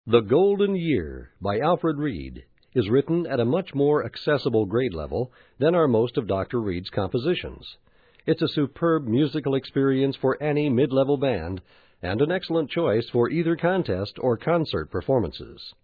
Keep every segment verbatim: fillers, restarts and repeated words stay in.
The Golden Year by Alfred Reed is written at a much more accessible grade level than are most of Doctor Reed's compositions. It's a superb musical experience for any mid-level band and an excellent choice for either contest or concert performances.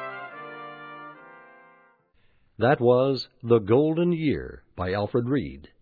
That was The Golden Year by Alfred Reed.